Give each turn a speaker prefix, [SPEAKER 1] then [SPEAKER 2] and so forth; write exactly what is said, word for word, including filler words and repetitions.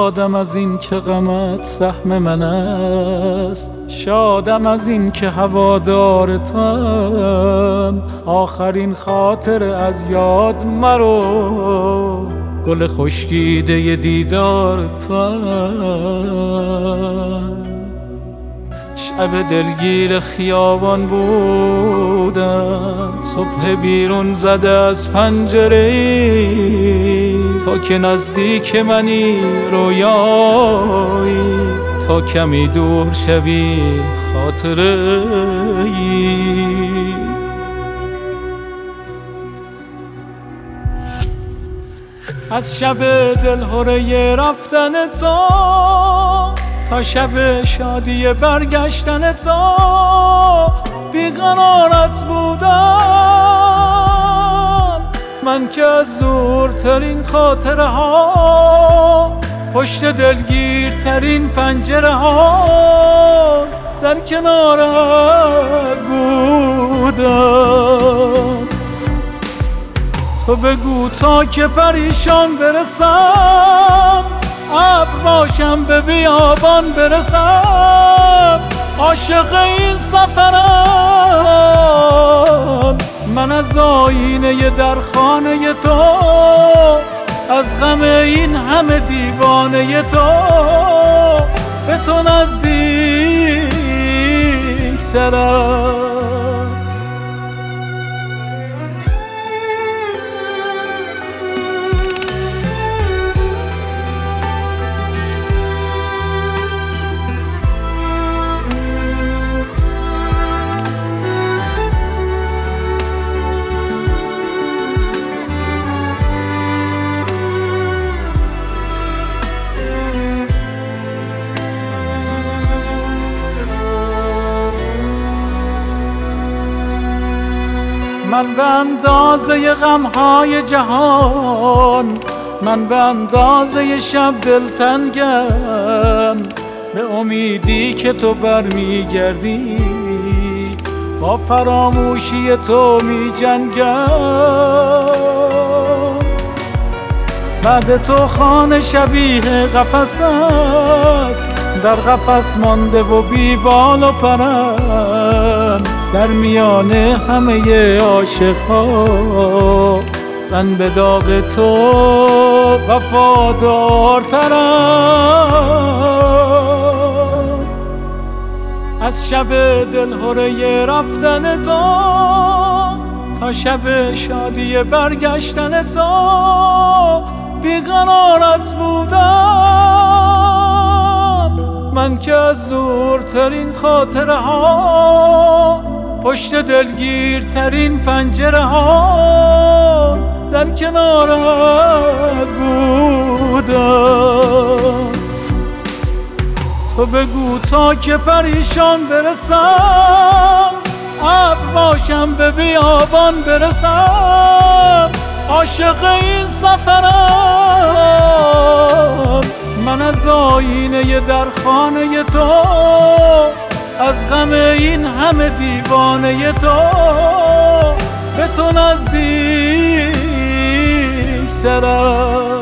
[SPEAKER 1] شادم از این که غمت سهم من است، شادم از این که هوادارتم. آخرین خاطر از یاد مرو، گل خشکیده دیدارتم. شب دلگیر خیابان بودم، صبح بیرون زده از پنجره تا که نزدیک منی رویایی، تا کمی دور شوی خاطره ای. از شب دلهره رفتن تو تا شب شادی برگشتن تو بیقرارت بودم. من که از دورترین خاطره ها، پشت دلگیرترین پنجره ها در کنارت بودم. تو بگو تا که پریشان برسم، ابر باشم به بیابان برسم. عاشق این سفرم من، از آینه در خانه تو، از غم این همه دیوانه تو به تو نزدیک ترم. من به اندازه غمهای جهان، من به اندازه شب دلتنگم. به امیدی که تو برمیگردی، با فراموشی تو می جنگم. بعد تو خانه شبیه قفس است، در قفس مانده و بی بال و پرم. در میانه همه عاشق‌ها من به داغ تو وفادارترم. از شب دلهره رفتن تو تا شب شادی برگشتن تو بیقرارت بودم. من که از دورترین خاطره ها، پشت دلگیرترین پنجره ها در کنارت بودم. تو بگو تا که پریشان برسم، ابر باشم به بیابان برسم. عاشق این سفرم من، از آینه در خانه تو، از غم این همه دیوانه تو به تو نزدیک ترم.